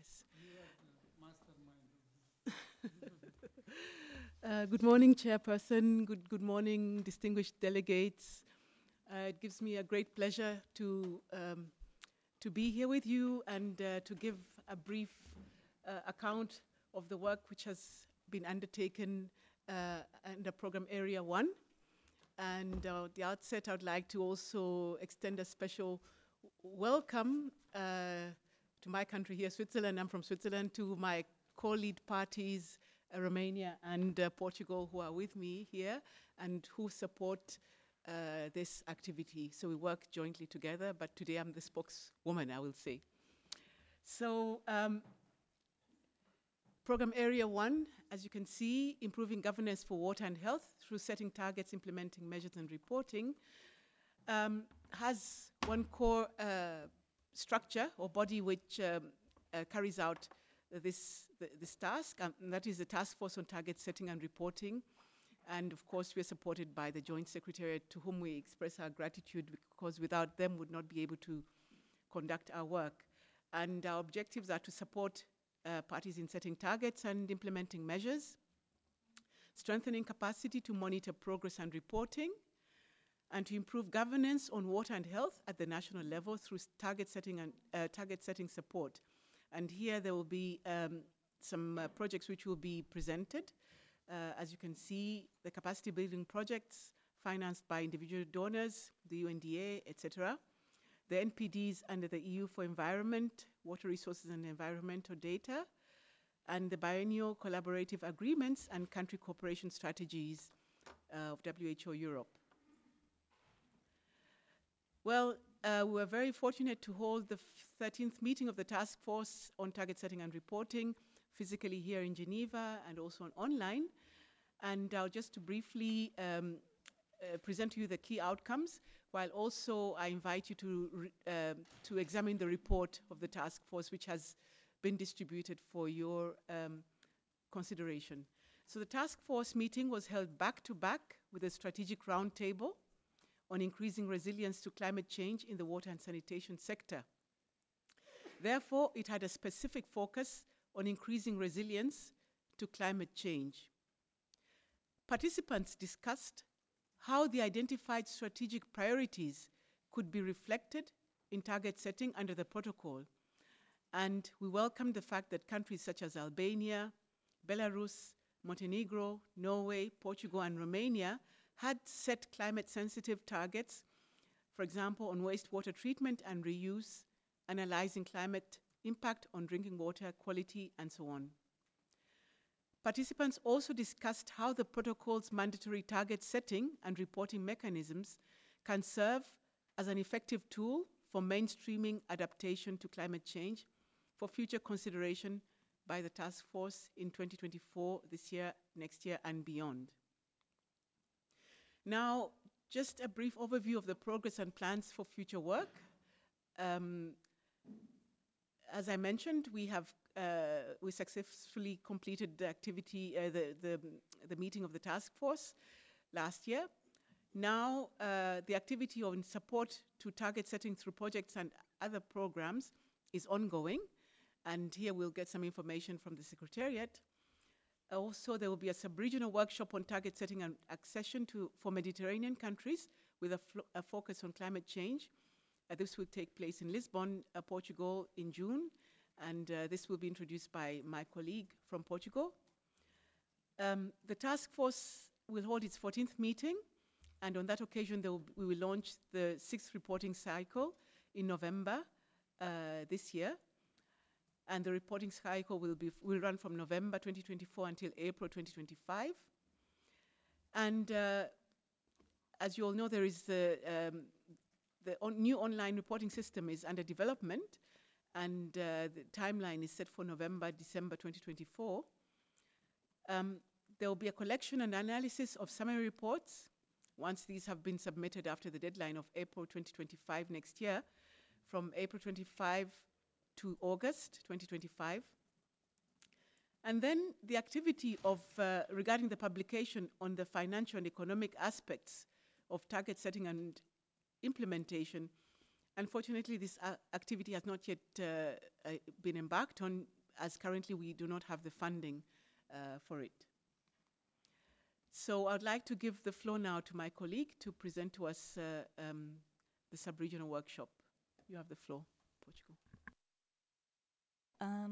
Yes. Good morning, Chairperson. Good morning, distinguished delegates. It gives me a great pleasure to be here with you and to give a brief account of the work which has been undertaken under Program Area 1. And at the outset, I would like to also extend a special welcome to my country here, Switzerland. I'm from Switzerland, to my co-lead parties, Romania and Portugal, who are with me here and who support this activity. So we work jointly together, but today I'm the spokeswoman, I will say. So Program Area 1, as you can see, improving governance for water and health through setting targets, implementing measures and reporting, has one core structure or body which carries out this task, and that is the Task Force on Target Setting and Reporting. And of course, we are supported by the Joint Secretariat, to whom we express our gratitude, because without them, we would not be able to conduct our work. And our objectives are to support parties in setting targets and implementing measures, strengthening capacity to monitor progress and reporting, and to improve governance on water and health at the national level through target setting and target setting support. And here there will be some projects which will be presented. As you can see, the capacity building projects financed by individual donors, the UNDA, etc. The NPDs under the EU for Environment, Water Resources and Environmental Data, and the biennial collaborative agreements and country cooperation strategies of WHO Europe. Well, we're very fortunate to hold the 13th meeting of the Task Force on Target Setting and Reporting, physically here in Geneva and also online. And just to briefly present to you the key outcomes, while also I invite you to examine the report of the task force, which has been distributed for your consideration. So the task force meeting was held back-to-back with a strategic roundtable on increasing resilience to climate change in the water and sanitation sector. Therefore, it had a specific focus on increasing resilience to climate change. Participants discussed how the identified strategic priorities could be reflected in target setting under the protocol. And we welcome the fact that countries such as Albania, Belarus, Montenegro, Norway, Portugal, and Romania had set climate-sensitive targets, for example, on wastewater treatment and reuse, analyzing climate impact on drinking water quality, and so on. Participants also discussed how the protocol's mandatory target setting and reporting mechanisms can serve as an effective tool for mainstreaming adaptation to climate change for future consideration by the task force in 2024, this year, next year, and beyond. Now, just a brief overview of the progress and plans for future work. As I mentioned, we successfully completed the activity, the meeting of the task force last year. Now, the activity on support to target setting through projects and other programs is ongoing, and here we'll get some information from the Secretariat. Also, there will be a sub-regional workshop on target setting and accession for Mediterranean countries with a focus on climate change. This will take place in Lisbon, Portugal in June, and this will be introduced by my colleague from Portugal. The task force will hold its 14th meeting, and on that occasion we will launch the 6th reporting cycle in November this year. And the reporting cycle will run from November 2024 until April 2025. And as you all know, there is the new online reporting system is under development, and the timeline is set for November, December 2024. There will be a collection and analysis of summary reports once these have been submitted after the deadline of April 2025 next year, from April 25 to August 2025. And then the activity of regarding the publication on the financial and economic aspects of target setting and implementation Unfortunately, this activity has not yet been embarked on, as currently we do not have the funding for it. So I'd like to give the floor now to my colleague to present to us the sub-regional workshop. You have the floor, Portugal.